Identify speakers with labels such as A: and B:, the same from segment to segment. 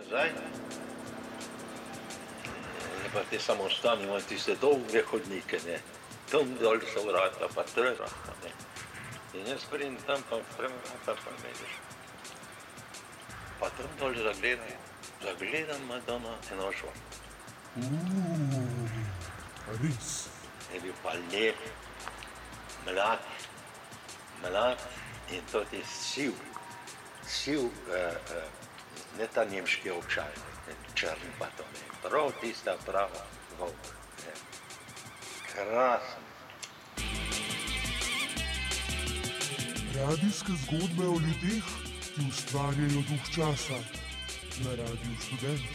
A: nazaj. Pa te samostani imajo tiste dolge hodnike, ne. Tam dol so vrata, pa trata, ne. In jaz pridem tam, pa vrata, pa vidiš. Pa tam dol zagledam Madonna Enošo.
B: Res.
A: Je bil pa lep, mlad in tudi siv, ne ta nemški ovčaj, črn pa to ne. Prav tista prava volk. Krasno.
B: Radijske zgodbe o ljudeh, ki ustvarjajo duh časa na Radiu Študent.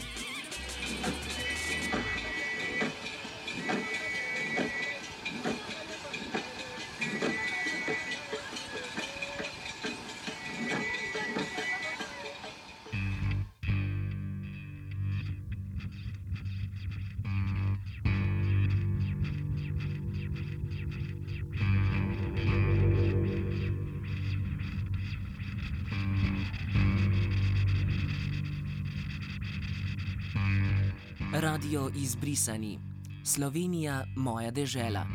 C: Radio Izbrisani. Slovenija, moja dežela.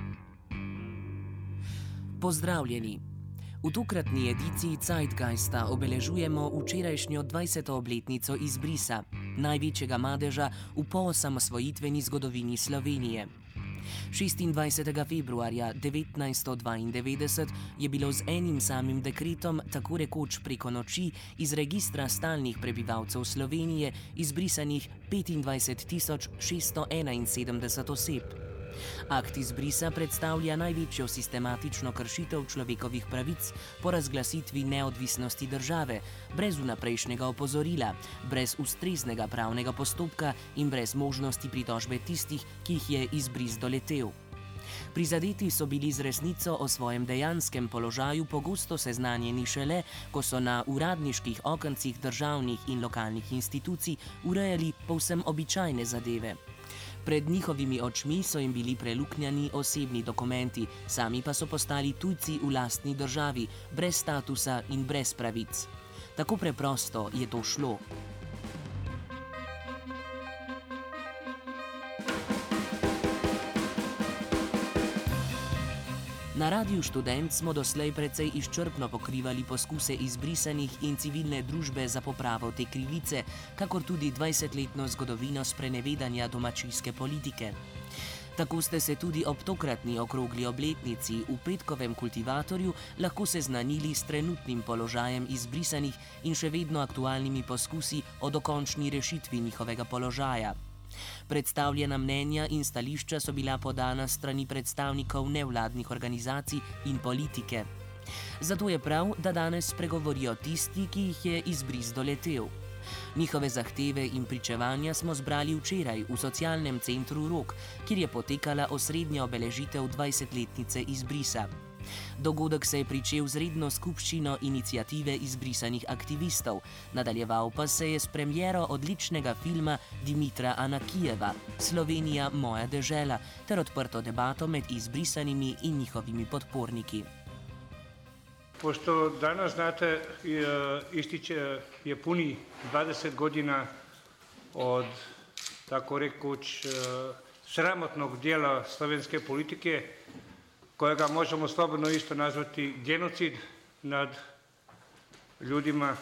C: Pozdravljeni. V tokratni ediciji Zeitgeista obeležujemo včerajšnjo 20. obletnico izbrisa, največjega madeža v poosamosvojitveni zgodovini Slovenije. 26. februarja 1992 je bilo z enim samim dekretom tako rekoč preko noči iz registra stalnih prebivalcev Slovenije izbrisanih 25.671 oseb. Akt izbrisa predstavlja največjo sistematično kršitev človekovih pravic po razglasitvi neodvisnosti države, brez vnaprejšnjega opozorila, brez ustreznega pravnega postopka in brez možnosti pritožbe tistih, ki jih je izbris doletel. Prizadeti so bili z resnico o svojem dejanskem položaju pogosto seznanjeni šele, ko so na uradniških okencih državnih in lokalnih institucij urejali povsem običajne zadeve. Pred njihovimi očmi so jim bili preluknjani osebni dokumenti, sami pa so postali tujci v lastni državi, brez statusa in brez pravic. Tako preprosto je to šlo. Na Radiu Študent smo doslej precej izčrpno pokrivali poskuse izbrisanih in civilne družbe za popravo te krivice, kakor tudi 20-letno zgodovino sprenevedanja domačijske politike. Tako ste se tudi ob tokratni okrogli obletnici v petkovem Kultivatorju lahko seznanili s trenutnim položajem izbrisanih in še vedno aktualnimi poskusi o dokončni rešitvi njihovega položaja. Predstavljena mnenja in stališča so bila podana strani predstavnikov nevladnih organizacij in politike. Zato je prav, da danes spregovorijo tisti, ki jih je izbris doletel. Njihove zahteve in pričevanja smo zbrali včeraj v socialnem centru Rog, kjer je potekala osrednja obeležitev 20-letnice izbrisa. Dogodek se je pričel z redno skupščino iniciative izbrisanih aktivistov, nadaljeval pa se je s premiero odličnega filma Dimitra Anakijeva Slovenija, moja dežela, ter odprto debato med izbrisanimi in njihovimi podporniki.
D: Pošto danas, znate, je puni 20 godina od, tako rekoč, sramotnog dijela slovenske politike, kojega možemo slobodno isto nazvati genocid nad ljudima,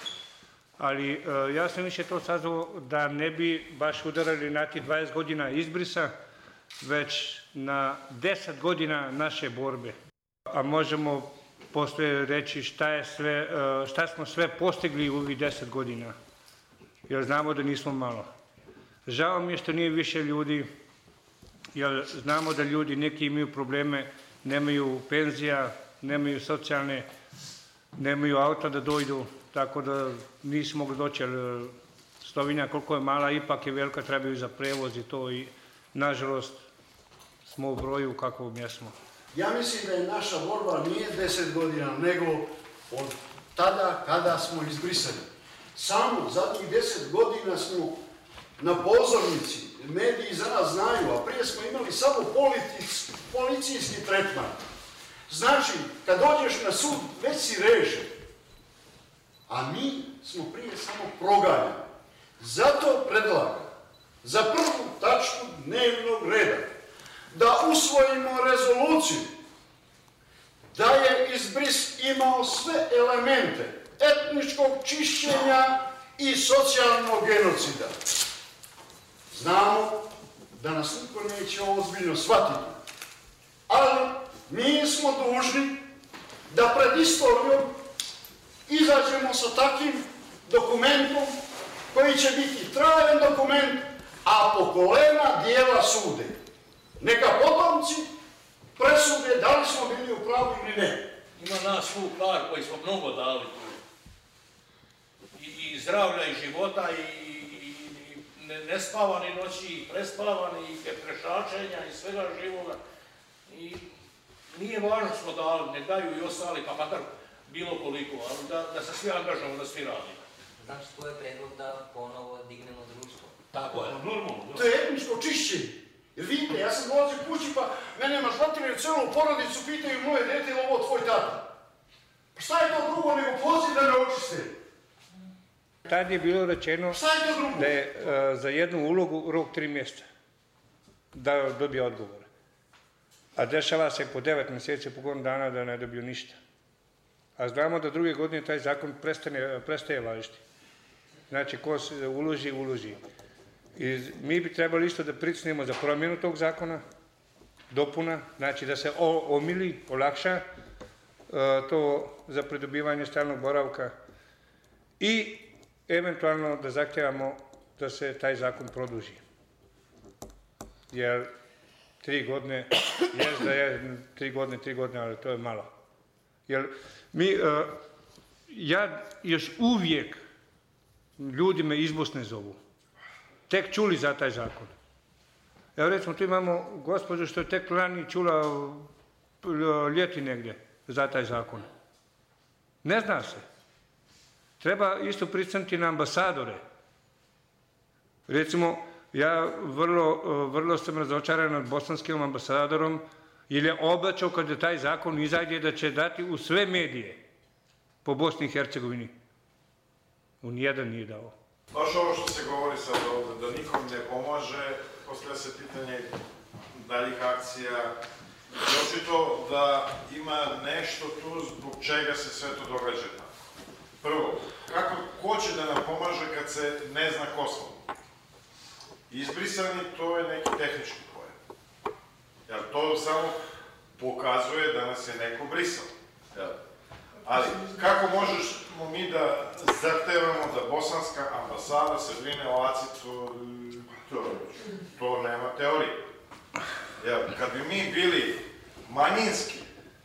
D: ali ja sam više to sazvao da ne bi baš udarali na ti 20 godina izbrisa, već na 10 godina naše borbe. A možemo poslije reći šta smo sve postigli u ovih 10 godina, jer znamo da nismo malo. Žao mi je što nije više ljudi, jer znamo da ljudi neki imaju probleme, nemaju penzija, nemaju socijalne, nemaju auta da dojdu, tako da nisu mogli doći, jer Slovenija koliko je mala, ipak je velika, trebaju za prevoz i to i nažalost smo u broju kakvom jesmo.
E: Ja mislim da je naša borba nije 10 godina, nego od tada kada smo izbrisani. Samo zadnjih 10 godina smo na pozornici, mediji za nas znaju, a prije smo imali samo policijski tretman. Znači, kad dođeš na sud, već si rešen. A mi smo prije samo proganjani. Zato predlagam za prvu tačku dnevnog reda da usvojimo rezoluciju da je izbris imao sve elemente etničkog čišćenja i socijalnog genocida. Znamo da nas niko neće ozbiljno shvatiti, ali mi smo dužni da pred istorijom izađemo sa takvim dokumentom koji će biti trajan dokument, a pokolena dijela sude. Neka potomci presude da li smo bili u pravu ili ne.
F: Ima nas tu par koji smo mnogo dali tu. I zdravlja i života i nespavani noći, i prespavani, i prešačenja i svega živoga. I nije važno smo dali, ne daju i ostali, pa makar bilo koliko, ali da se svi angažamo, da svi radimo.
G: Znači, to je predlog da ponovo dignemo društvo.
F: Tako je.
E: Normalno. To je etničko čišćenje. Jer vidite, ja sam dolazio kući pa mene mažvatiraju celu porodicu, pitaju moje dete ili ovo tvoj tata. Pa šta je to drugo nego poziv da ne očiste?
D: Tad je bilo rečeno da je za jednu ulogu rok 3 mjeseca da dobije odgovor. A dešava se po 9 mjeseci, po godinu dana da ne dobiju ništa. A znamo da druge godine taj zakon prestaje važiti. Znači, ko se uloži, uloži. I mi bi trebali isto da pritisnemo za promjenu tog zakona, dopuna, znači da se omili, olakša to za pridobivanje stalnog boravka i eventualno da zahtijevamo da se taj zakon produži. Jer 3 godine, jest da je 3 godine, ali to je malo. Jer ja još uvijek, ljudi me iz Bosne zovu, tek čuli za taj zakon. Evo recimo, tu imamo gospođu što je tek lani čula ljeti negdje za taj zakon. Ne zna se. Treba isto pristaniti na ambasadore. Recimo, ja vrlo sam razočaran nad bosanskim ambasadorom, jer je obećao kad je taj zakon izađe da će dati u sve medije po Bosni i Hercegovini. U nijedan nije dao.
H: Baš ovo što se govori sad ovdje, da nikom ne pomaže, postavlja se pitanje daljih akcija. Očito da ima nešto tu zbog čega se sve to događa. Prvo, ko će da nam pomaže kad se ne zna ko smo? Izbrisani, to je neki tehnički pojam. Jer to samo pokazuje da nas je neko brisao. Ali kako možemo mi da zahtevamo da bosanska ambasada se brine o Acitu, to nema teorije. Kad bi mi bili manjinski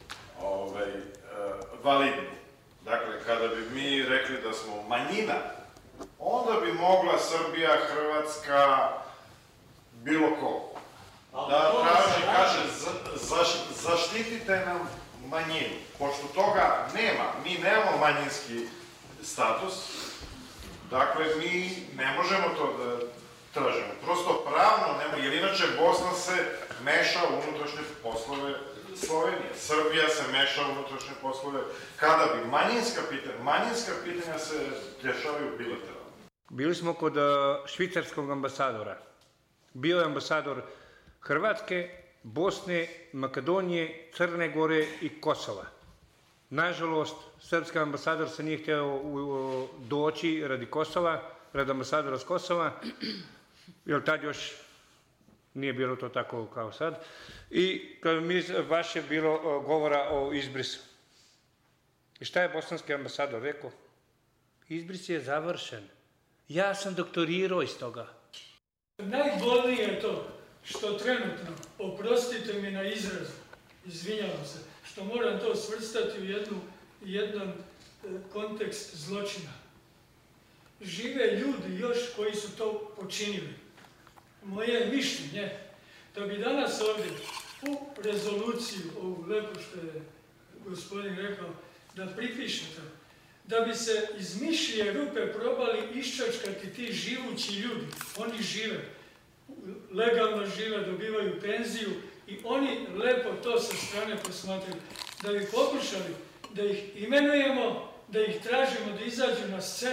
H: validni, dakle, kada bi mi rekli da smo manjina, onda bi mogla Srbija, Hrvatska, bilo ko, da kaže, zaštitite nam manjinu. Pošto toga nema, mi nemamo manjinski status, dakle, mi ne možemo to da tražimo. Prosto pravno ne možemo, jer inače Bosna se meša u unutrašnje poslove Slovenije. Srbija se meša u unutrašnje poslove. Kada bi manjinska pitanja se rješavaju bilateralno.
D: Bili smo kod švicarskog ambasadora. Bio je ambasador Hrvatske, Bosne, Makedonije, Crne Gore i Kosova. Nažalost, srpski ambasador se nije htio doći radi Kosova, radi ambasadora s Kosova, jer tad još nije bilo to tako kao sad. I baš je bilo govora o izbrisu. I šta je bosanski ambasador rekao? Izbris je završen. Ja sam doktorirao iz toga.
I: Najbolnije je to što trenutno, oprostite mi na izrazu, izvinjavam se, što moram to svrstati u jedan kontekst zločina. Žive ljudi još koji su to počinili. Moje je mišljenje da bi danas ovdje u rezoluciju, ovu lepo što je gospodin rekao, da pripišete, da bi se iz mišlje rupe probali iščačkati ti živući ljudi. Oni žive, legalno žive, dobivaju penziju i oni lepo to sa strane posmatraju. Da bi pokušali da ih imenujemo, da ih tražimo da izađu na scenu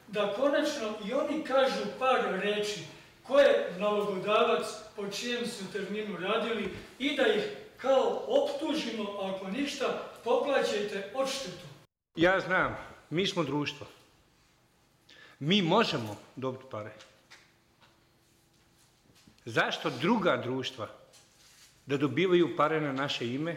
I: da konačno i oni kažu par reči ko je nalogodavac, po čijem su terminu radili i da ih kao optužimo, ako ništa, poplaćajte odštetu.
D: Ja znam, mi smo društvo. Mi možemo dobiti pare. Zašto druga društva da dobivaju pare na naše ime?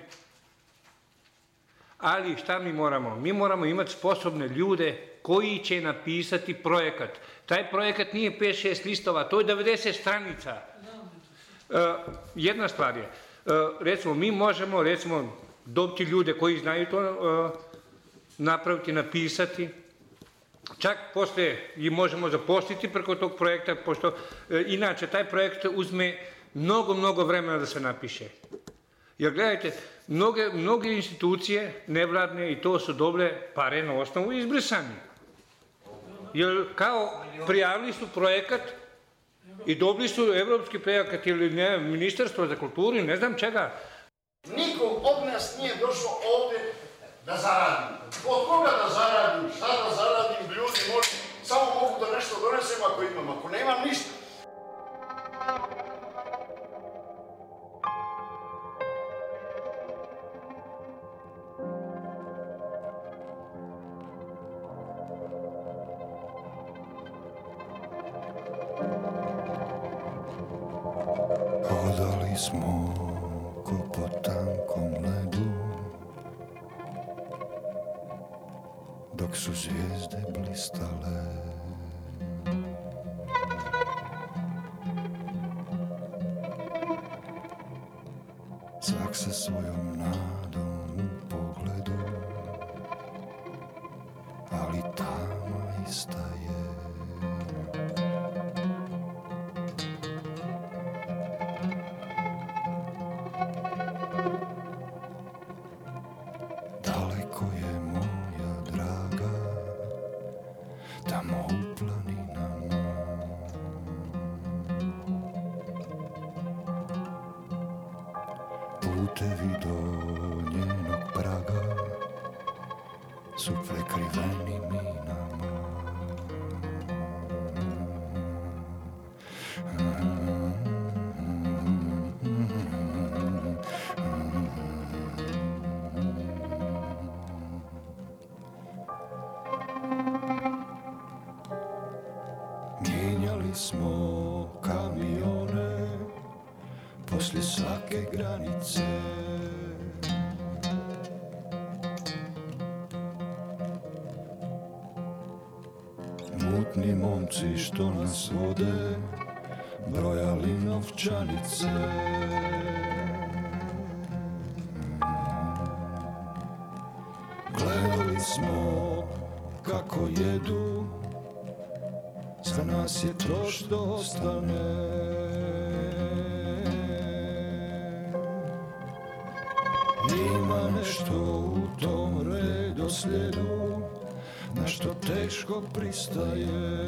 D: Ali šta mi moramo? Mi moramo imati sposobne ljude koji će napisati projekat. Taj projekat nije 5-6 listova, to je 90 stranica. Jedna stvar je, recimo, mi možemo dobiti ljude koji znaju to napraviti, napisati. Čak poslije i možemo zaposliti preko tog projekta, pošto inače taj projekt uzme mnogo vremena da se napiše. Jer gledajte, mnoge institucije nevladne i to su dobile pare na osnovu izbrisani. Jer kao prijavili su projekat i dobili su evropski projekat ili ne, Ministarstvo za kulturu, ne znam čega.
E: Nikom od nas nije došlo ovdje da zaradim. Od koga da zaradim, šta da zaradim, ljudi moji, samo mogu da nešto donesem ako imam, ako nemam ništa.
J: Hodali smo ko po tankom ledu, dok su zvijezde blistale. Svak sa svojom nadom u pogledu, ali tama ista je. Daleko je moja draga, tamo u planinama. Putevi do njenog praga su prekriveni minama. Mijenjali smo kamione poslije svake granice. Mutni momci što nas vode brojali novčanice. Gledali smo kako jedu, za nas je to što ostane. Ima nešto u tom redoslijedu na što teško pristaje.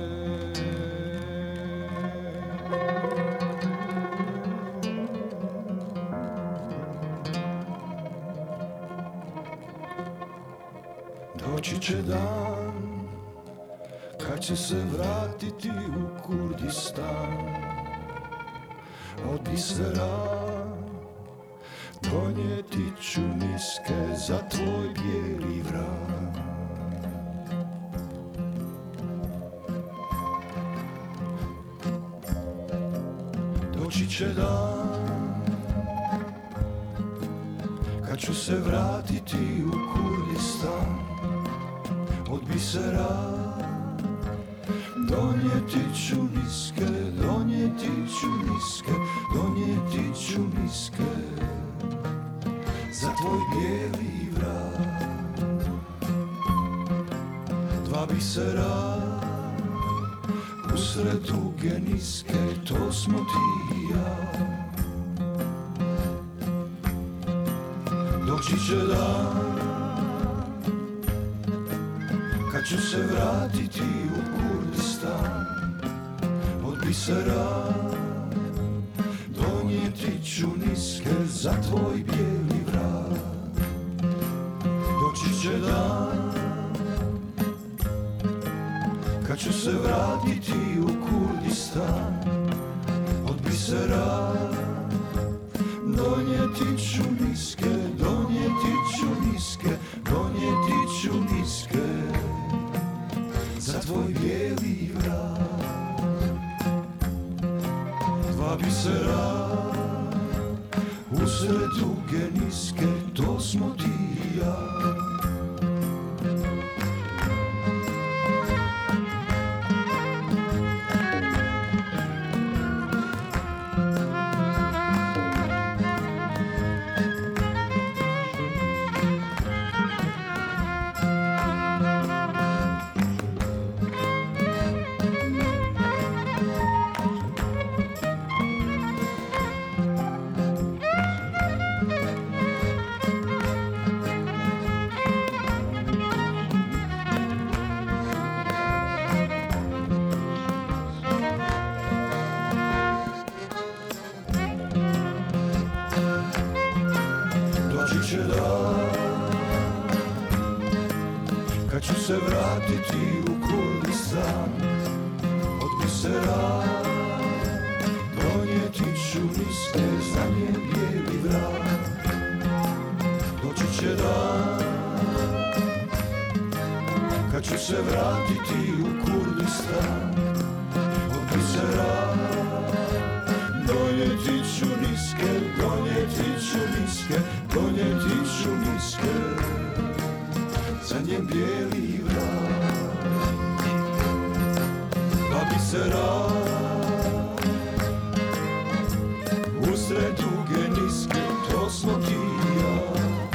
J: Doći će dan kad će se vratiti u Kurdistan, od bisera donijeti ću miske za tvoj bijeli vrat. Doći će dan kad ću se vratiti u Kurdistan, od bisera donijeti ću miske, donijeti ću miske, donijeti ću miske za tvoj bijeli vrat. Dva bisera usred duge niske, to smo ti i ja. Doći će dan kad ću se vratiti u Kurdistan, od bisera donijeti ću niske za tvoj bijeli vrat. Doći će dan kad ću se vratiti u Kurdistan, od bisera donijeti ću niske, donijeti ću niske, donijeti ću niske za tvoj bijeli vrat. Dva bisera usred duge niske, to smo ti i ja. Kad ću se vratiti u Kurdistan, od bisera donijeti ću niske, za njen bijeli vrat. Doći će dan kad ću se vratiti u Kurdistan, od bisera donijeti ću niske, donijeti ću niske, donijeti ću niske za njen bijeli vrat. Dva bisera usred duge niske, to smo ti i ja.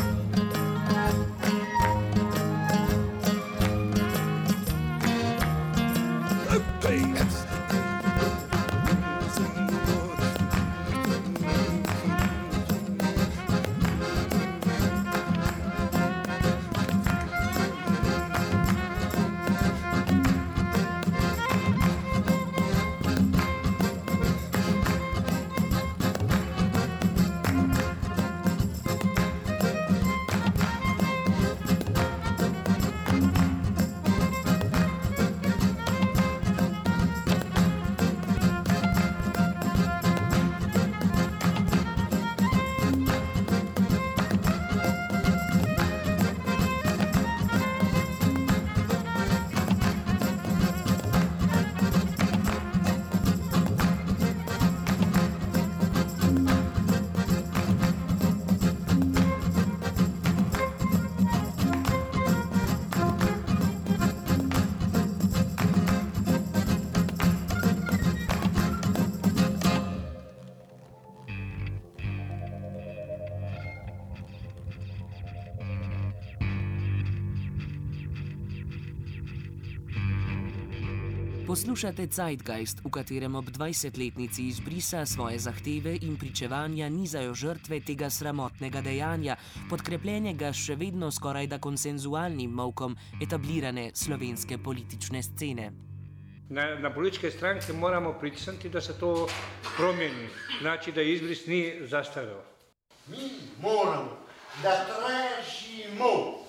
C: Poslušate Zeitgeist, v katerem ob 20-letnici izbrisa svoje zahteve in pričevanja nizajo žrtve tega sramotnega dejanja, podkrepljenega še vedno skorajda konsenzualnim molkom etablirane slovenske politične scene.
D: Na političke stranke moramo pritisniti da se to promijeni, znači da izbris ni zastareo.
E: Mi moramo da tražimo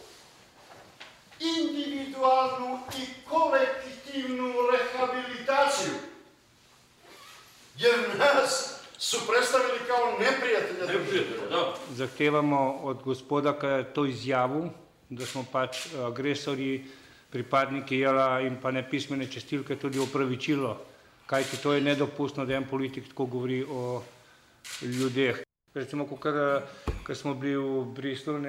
E: individualnu i kolektivnu rehabilitaciju, jer nas su predstavili kao neprijatelja.
D: Zahtevamo od gospoda, ki je to izjavil, da smo pač agresorji, pripadniki JLA in pa nepismene čistilke tudi opravičilo, kajti to je nedopustno, da en politik tako govori o ljudeh. Recimo, ko smo bili v Bristolu,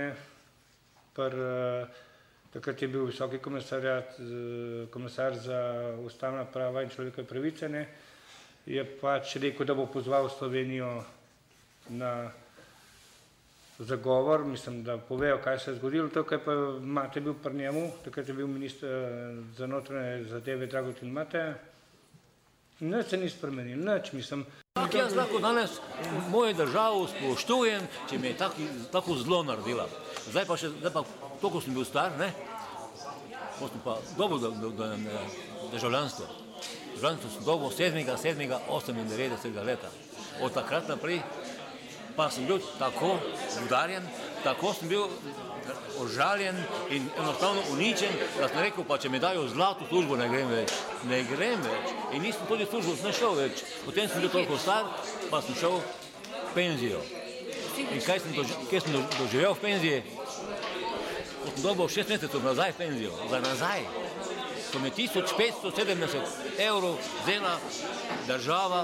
D: takrat je bil visoki komisar za ustavna prava in človekove pravice, je pač rekel, da bo pozval Slovenijo na zagovor, mislim, da povejo, kaj se je zgodilo. Tukaj pa Mate bil pri njemu, takrat je bil minister za notranje zadeve Dragutin Mate. Nič se ni spremenil, nič, mislim.
K: Jaz lahko danes mojo državo spoštujem, če mi je tako zlo naredila. Zdaj pa toliko sem bil star, potem pa dobil državljanstvo. Državljanstvo sem dobil 7.7.98 leta. Od takrat naprej pa sem bil tako udarjen, tako sem bil ožaljen in enostavno uničen, da sem rekel, pa če mi dajo zlato službo, ne grem več. Ne grem več. In nisem tudi službo, ne šel več. Potem sem bil toliko star, pa sem šel v penzijo. In kaj sem doživel v penziji? Ko sem dobil 6 mesecev nazaj v penzijo. Za nazaj. So mi 1570 evrov vzela država,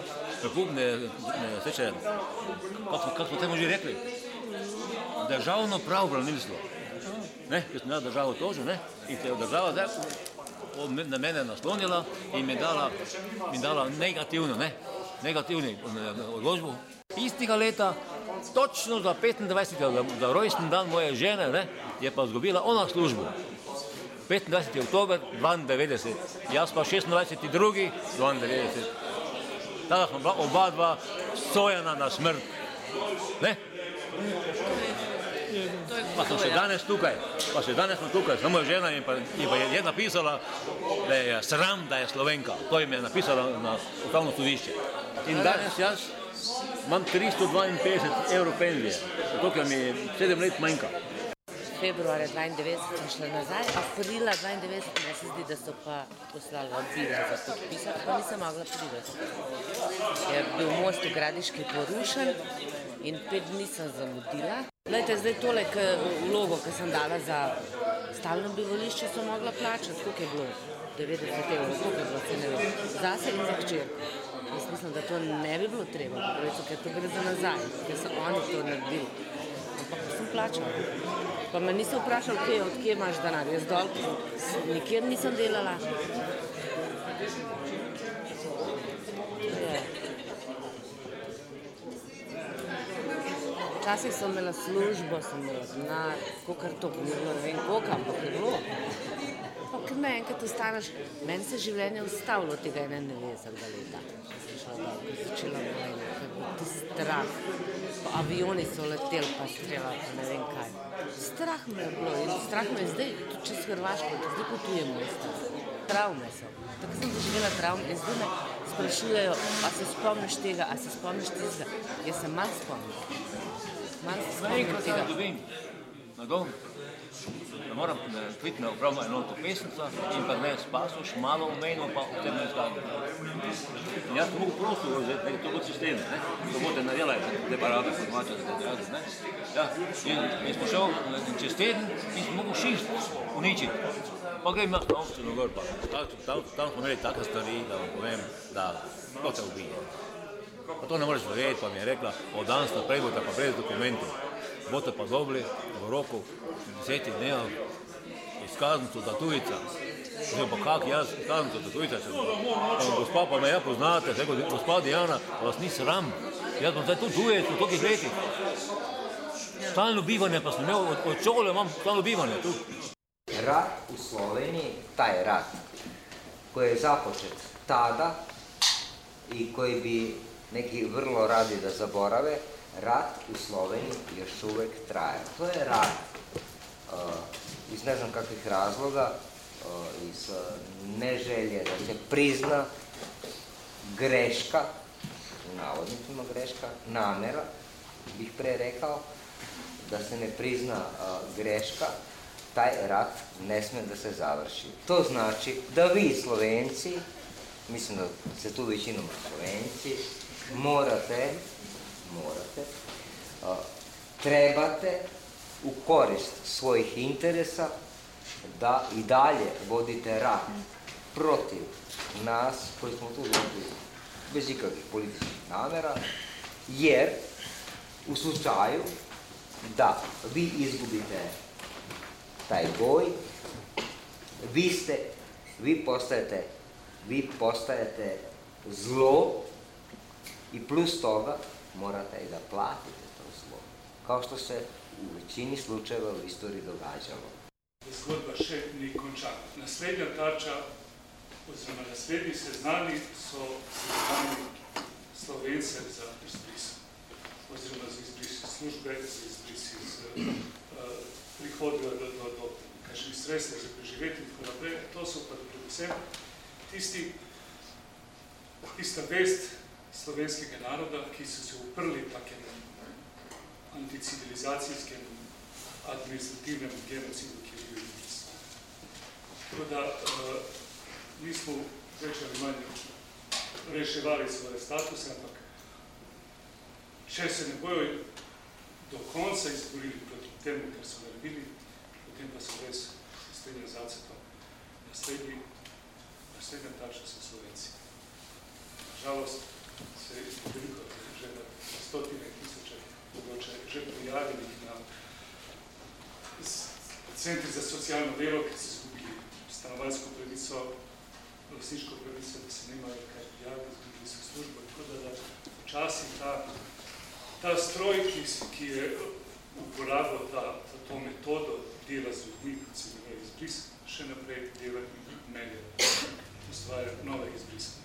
K: kako smo temu že rekli, državno pravobranilstvo. Ker sem jaz državo tožil, in se je država na mene naslonila in mi dala negativni odločbo. Istega leta, točno za 25. za rojstni dan moje žene, je pa izgubila ona službo. 25. oktober 92, jaz pa 26.2. 92. Tada smo bila oba dva sojena na smrt. Pa sem še danes tukaj, samo žena in pa je napisala, da je sram, da je Slovenka. To jim je napisala na upravno sodišče. In danes jaz imam 352 evrov penzije, zato ker mi 7 let manjka.
L: Februarja 92 sem šla nazaj, aprila 92 me se zdi, da so pa poslali vabila za podpisati, pa nisem mogla priti. Je bil most v Gradiški porušen in 5 dni sem zamudila. Glejte, zdaj tole vlogo, ki sem dala za stalno bivališče, sem mogla plačati, koliko je bilo? 90 evrov, koliko je bilo, se ne vem, zase in za hčerko. Jaz mislim, da to ne bi bilo treba, ker to gre za nazaj, ker so oni to naredili. Ampak sem plačala. Pa me nisem vprašal, odkje imaš denar. Jaz dol nikjer nisem delala. Včasih sem imela službo, sem imela denar, kakor to, ni bilo ne vem koliko, ampak je bilo. Pa ker me enkrat ostaneš, meni se življenje ustavilo od tega 91. leta. Sem šla dol, ker začela vojna, ker je bilo ti strah. Pa avioni so leteli, pa streljali, pa ne vem kaj. Strah me je bilo in strah me je zdaj, tudi čez Hrvaško, zdaj potujemo in strah. Travme so. Tako sem doživela travme in zdaj me sprašujejo, a se spomniš tega, a se spomniš tega. Jaz se malo spomnim. Malo se spomnim tega.
K: Na dom, da moram priti na upravno enoto Pesnica in pa ne spasoš, malo omenil pa v tem ne zgledam. In jaz sem mogu prosto vzeti, da je to kot sistem, to bote nadelaj, te parade, podmača, in smo šel čez teden in smo mogu šist uničiti. Pa grem jaz na občino gor, pa tam smo imeli take stvari, da vam povem, da to te ubije. Pa to ne moreš verjeti, pa mi je rekla, od danes naprej bote pa brez dokumentov. Bote pa dobili v roku 10 dnev izkaznico za tujca. Zdaj pa kak jaz izkaznico za tujca sem. Gospa pa me ja poznate, rekel, gospa Dijana, vas ni sram. Jaz bom zdaj tu tujec v tolikih letih. Stalno bivanje pa sem imel, od šole imam stalno bivanje tu.
M: Rat u Sloveniji, taj rat koji je započet tada i koji bi neki vrlo radi da zaborave, rat u Sloveniji još uvek traje. To je rat iz ne znam kakvih razloga, iz neželje da se prizna greška, u navodnicima greška, namera, bih pre rekao, da se ne prizna greška, taj rat ne sme da se završi. To znači da vi Slovenci, mislim da se tu većinom Slovenci, trebate u korist svojih interesa da i dalje vodite rat protiv nas koji smo tu došli bez ikakvih političkih namera, jer u slučaju da vi izgubite taj boj, vi postajete zlo i plus toga morate i da platite to zlo, kao što se u većini slučajeva u istoriji događalo.
N: Zgodba še ni končana. Naslednja tarča, oziroma naslednji seznani so seznani Slovence za izbris, oziroma za izbris službe, za izbris iz prihodka do kakšnih sredstev za preživeti in tako naprej. To so pa predvsem tista vest slovenskega naroda, ki so se uprli takem anticivilizacijskem administrativnem genocidu, ki je bil izbrisan. Tako da mi smo več ali manj reševali svoje statuse, ampak če se ne bojo do konca izborili proti temu, kar so naredili, potem pa so res strenja z acetom. Naslednja tarča so Slovenci. Nažalost se je veliko, že na stotine tisoče mogoče že prijavili na centri za socialno delo, ki so izgubili stanovanjsko pravico, lastniško pravico, da se nemajo kaj prijaviti, izgubili so službo. Tako da včasih ta stroj, ki je uporabil to metodo dela z ljudmi, kot se je izbris, še naprej dela melje, ustvarja nove izbrise.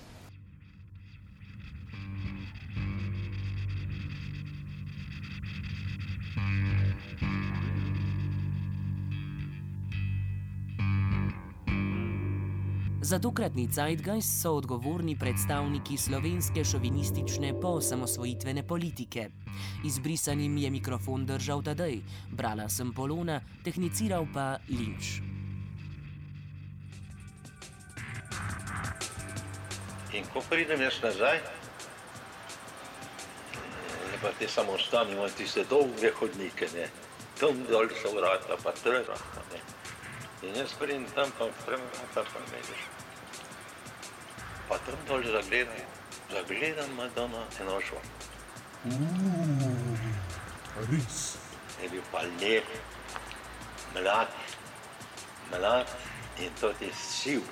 C: Za tokratni Zeitgeist so odgovorni predstavniki slovenske šovinistične poosamosvojitvene politike. Izbrisanim je mikrofon držal Tadej, brala sem Polona, tehniciral pa Linč.
A: In ko pridem jaz nazaj, pa te samostani imajo tiste dolge hodnike, ne, tam dol so vrata, pa trga, ne. In jaz pridem tam, pa me ideš. Pa tam dol zagledam Madonna Enošva.
B: Res.
A: Je bil pa lep, mlad in tudi siv,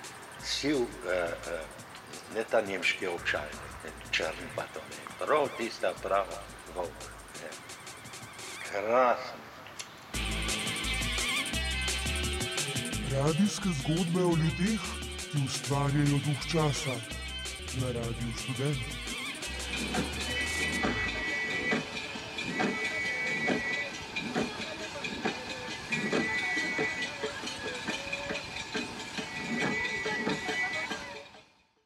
A: ne ta nemški očaj, črn pa to ne, prav tista prava volk, ne. Krasno.
B: Radijske zgodbe o ljudeh, ki ustvarjajo duh časa na Radiu Študent.